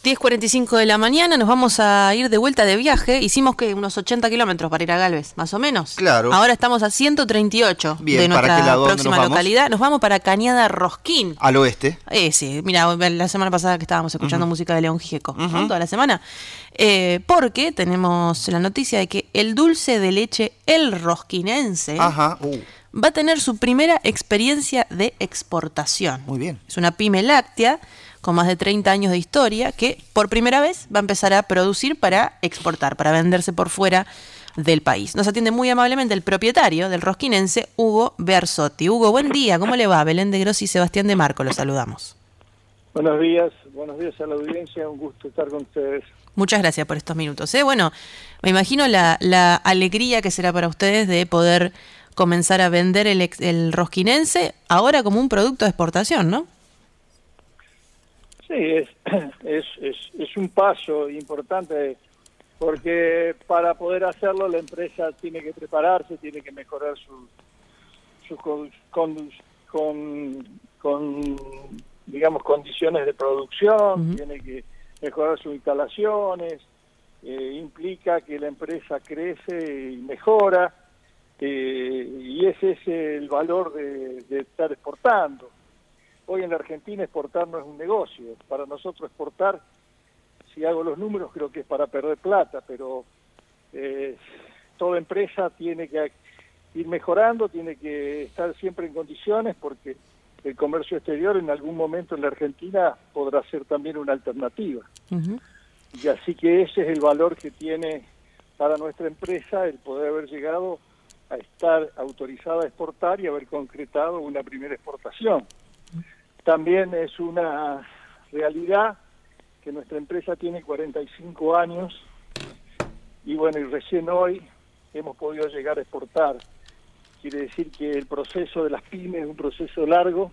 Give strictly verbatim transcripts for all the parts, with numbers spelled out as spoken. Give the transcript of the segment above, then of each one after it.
diez cuarenta y cinco de la mañana, nos vamos a ir de vuelta de viaje. Hicimos que unos ochenta kilómetros para ir a Galvez, más o menos. Claro. Ahora estamos a ciento treinta y ocho Bien, de nuestra ¿para qué lado? próxima ¿Dónde nos vamos? localidad. Nos vamos para Cañada Rosquín. Al oeste. Eh, sí, mira, la semana pasada que estábamos escuchando Uh-huh. música de León Gieco, Uh-huh. ¿no? Toda la semana. Eh, porque tenemos la noticia de que el dulce de leche El Rosquinense Ajá. Uh. va a tener su primera experiencia de exportación. Muy bien. Es una pyme láctea con más de treinta años de historia que por primera vez va a empezar a producir para exportar, para venderse por fuera del país. Nos atiende muy amablemente el propietario del Rosquinense, Hugo Berzotti. Hugo, buen día, ¿cómo le va? Belén de Grossi y Sebastián de Marco, los saludamos. Buenos días, buenos días a la audiencia, un gusto estar con ustedes. Muchas gracias por estos minutos. ¿eh? Bueno, me imagino la, la alegría que será para ustedes de poder comenzar a vender el, ex, el Rosquinense ahora como un producto de exportación, ¿no? Sí, es, es, es, es un paso importante porque para poder hacerlo la empresa tiene que prepararse, tiene que mejorar su, su con, con, con, con digamos condiciones de producción, uh-huh. tiene que mejorar sus instalaciones, eh, implica que la empresa crece y mejora, eh, y ese es el valor de, de estar exportando. Hoy en la Argentina exportar no es un negocio. Para nosotros exportar, si hago los números, creo que es para perder plata, pero eh, toda empresa tiene que ir mejorando, tiene que estar siempre en condiciones, porque el comercio exterior en algún momento en la Argentina podrá ser también una alternativa. Uh-huh. Y así que ese es el valor que tiene para nuestra empresa el poder haber llegado a estar autorizada a exportar y haber concretado una primera exportación. También es una realidad que nuestra empresa tiene cuarenta y cinco años y bueno, y recién hoy hemos podido llegar a exportar. Quiere decir que el proceso de las pymes es un proceso largo,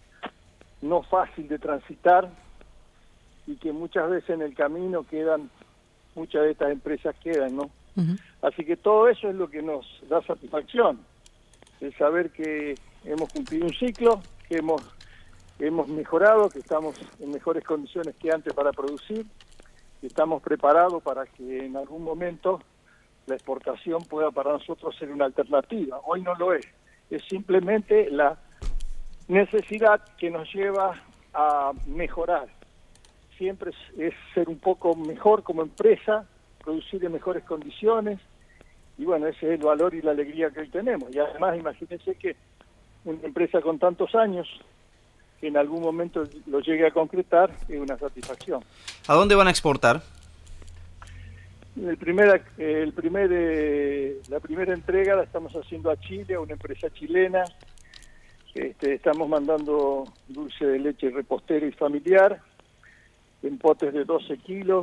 no fácil de transitar y que muchas veces en el camino quedan, muchas de estas empresas quedan, ¿no? Uh-huh. Así que todo eso es lo que nos da satisfacción, el saber que hemos cumplido un ciclo, que hemos hemos mejorado, que estamos en mejores condiciones que antes para producir, que estamos preparados para que en algún momento la exportación pueda para nosotros ser una alternativa. Hoy no lo es, es simplemente la necesidad que nos lleva a mejorar. Siempre es, es ser un poco mejor como empresa, producir en mejores condiciones, y bueno, ese es el valor y la alegría que hoy tenemos. Y además, imagínense que una empresa con tantos años, que en algún momento lo llegue a concretar, es una satisfacción. ¿A dónde van a exportar? El primer, el primer, eh, la primera entrega la estamos haciendo a Chile, a una empresa chilena. Este, estamos mandando dulce de leche repostero y familiar, en potes de doce kilos,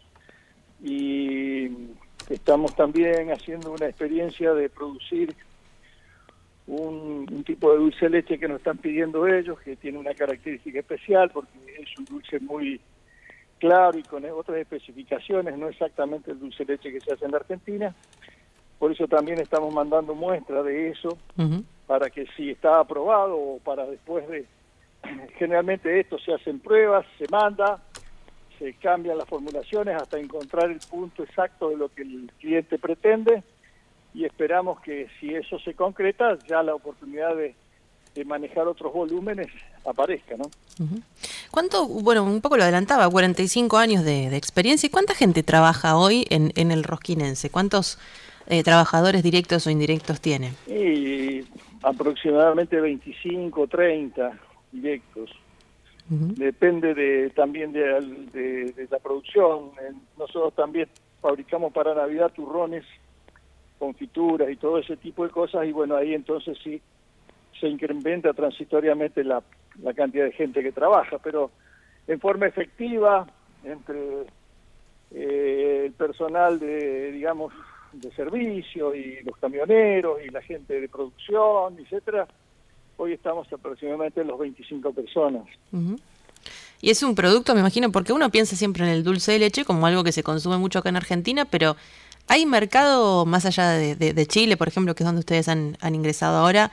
y estamos también haciendo una experiencia de producir Un, un tipo de dulce de leche que nos están pidiendo ellos, que tiene una característica especial porque es un dulce muy claro y con otras especificaciones, no exactamente el dulce de leche que se hace en la Argentina. Por eso también estamos mandando muestras de eso, uh-huh. para que si está aprobado o para después de... Generalmente esto se hacen pruebas, se manda, se cambian las formulaciones hasta encontrar el punto exacto de lo que el cliente pretende, y esperamos que si eso se concreta, ya la oportunidad de, de manejar otros volúmenes aparezca, ¿no? Uh-huh. ¿Cuánto, bueno, un poco lo adelantaba, cuarenta y cinco años de, de experiencia, ¿y cuánta gente trabaja hoy en, en el Rosquinense? ¿Cuántos eh, trabajadores directos o indirectos tiene? Y aproximadamente veinticinco, treinta directos. Uh-huh. Depende de también de, de, de la producción. Nosotros también fabricamos para Navidad turrones, confituras y todo ese tipo de cosas, y bueno, ahí entonces sí se incrementa transitoriamente la, la cantidad de gente que trabaja, pero en forma efectiva, entre eh, el personal de, digamos, de servicio y los camioneros y la gente de producción, etcétera, hoy estamos aproximadamente en los veinticinco personas. Uh-huh. Y es un producto, me imagino, porque uno piensa siempre en el dulce de leche como algo que se consume mucho acá en Argentina, pero ¿hay mercado más allá de, de, de Chile, por ejemplo, que es donde ustedes han, han ingresado ahora,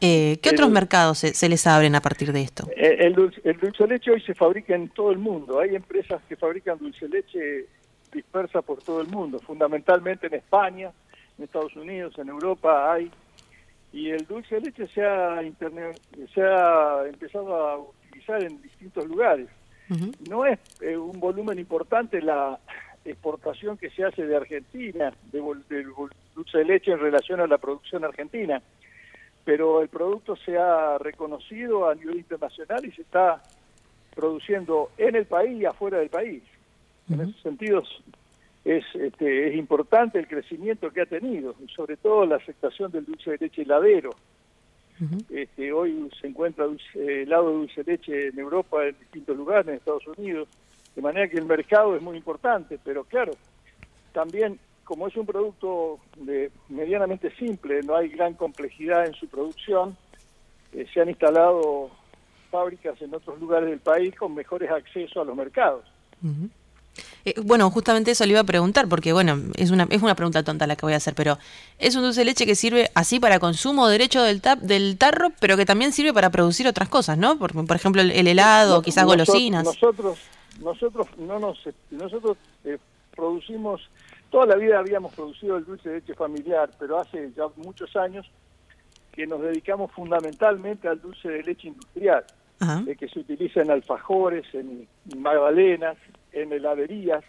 Eh, ¿Qué el, otros mercados se, se les abren a partir de esto? El dulce, el dulce de leche hoy se fabrica en todo el mundo. Hay empresas que fabrican dulce de leche dispersa por todo el mundo, fundamentalmente en España, en Estados Unidos, en Europa hay. Y el dulce de leche se ha, interne, se ha empezado a utilizar en distintos lugares. Uh-huh. No es eh, un volumen importante la exportación que se hace de Argentina, de, de dulce de leche en relación a la producción argentina. Pero el producto se ha reconocido a nivel internacional y se está produciendo en el país y afuera del país. Uh-huh. En esos sentidos es, este, es importante el crecimiento que ha tenido, y sobre todo la aceptación del dulce de leche heladero. Uh-huh. Este, hoy se encuentra dulce, helado de dulce de leche en Europa, en distintos lugares, en Estados Unidos, de manera que el mercado es muy importante, pero claro, también como es un producto de medianamente simple, no hay gran complejidad en su producción, eh, se han instalado fábricas en otros lugares del país con mejores accesos a los mercados. Uh-huh. Eh, bueno, justamente eso le iba a preguntar, porque bueno, es una es una pregunta tonta la que voy a hacer, pero es un dulce de leche que sirve así para consumo derecho del tap, del tarro, pero que también sirve para producir otras cosas, ¿no? Por, por ejemplo, el, el helado, no, quizás nosotros, golosinas. Nosotros, nosotros no nos, nosotros eh, producimos, toda la vida habíamos producido el dulce de leche familiar, pero hace ya muchos años que nos dedicamos fundamentalmente al dulce de leche industrial, eh, que se utiliza en alfajores, en, en magdalenas, en heladerías,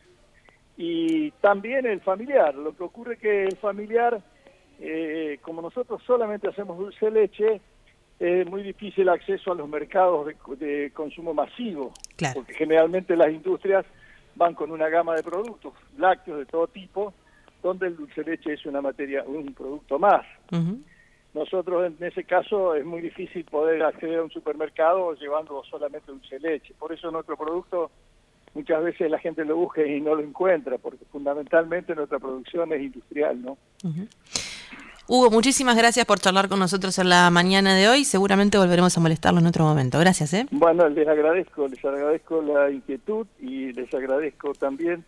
y también el familiar. Lo que ocurre es que el familiar, eh, como nosotros solamente hacemos dulce de leche, es muy difícil el acceso a los mercados de, de consumo masivo, claro, porque generalmente las industrias van con una gama de productos, lácteos de todo tipo, donde el dulce de leche es una materia, un producto más. Uh-huh. Nosotros en ese caso es muy difícil poder acceder a un supermercado llevando solamente dulce de leche. Por eso nuestro producto muchas veces la gente lo busca y no lo encuentra, porque fundamentalmente nuestra producción es industrial, ¿no? Uh-huh. Hugo, muchísimas gracias por charlar con nosotros en la mañana de hoy. Seguramente volveremos a molestarlo en otro momento. Gracias, ¿eh? Bueno, les agradezco, les agradezco la inquietud y les agradezco también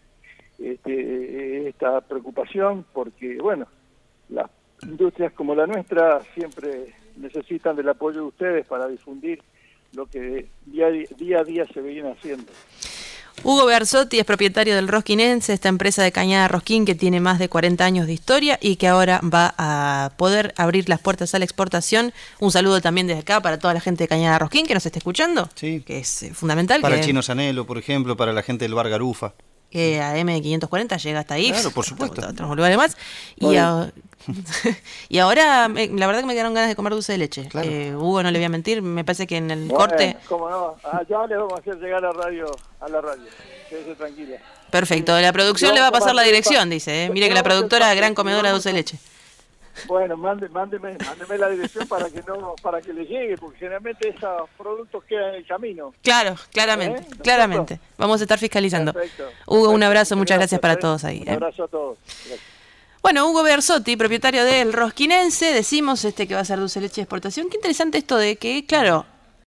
este, esta preocupación, porque, bueno, las industrias como la nuestra siempre necesitan del apoyo de ustedes para difundir lo que día, día a día se viene haciendo. Hugo Bearzotti es propietario del Rosquinense, esta empresa de cañada rosquín que tiene más de cuarenta años de historia y que ahora va a poder abrir las puertas a la exportación. Un saludo también desde acá para toda la gente de cañada rosquín que nos esté escuchando, sí, que es eh, fundamental. Para que, Chino Sanelo, por ejemplo, para la gente del Bar Garufa. Que a M quinientos cuarenta llega hasta ahí. Claro, por supuesto. A otros lugares más. Y, a, y ahora, la verdad que me quedaron ganas de comer dulce de leche. Claro. Eh, Hugo, no le voy a mentir, me parece que en el bueno, corte... Cómo no, allá le vamos a hacer llegar a, radio, a la radio. Quédese tranquila. Perfecto, la producción le va a pasar la dirección, dice. ¿eh? Mire que la productora es gran comedora de dulce de leche. Bueno, mande, mándeme, mándeme la dirección para que no, para que le llegue, porque generalmente esos productos quedan en el camino. Claro, claramente, ¿Eh? claramente. Vamos a estar fiscalizando. Perfecto. Hugo, perfecto. Un abrazo, muchas gracias, gracias para ¿eh? todos ahí. Un abrazo ¿eh? a todos. Gracias. Bueno, Hugo Bearzotti, propietario del Rosquinense, decimos este que va a ser dulce de leche de exportación. Qué interesante esto de que, claro,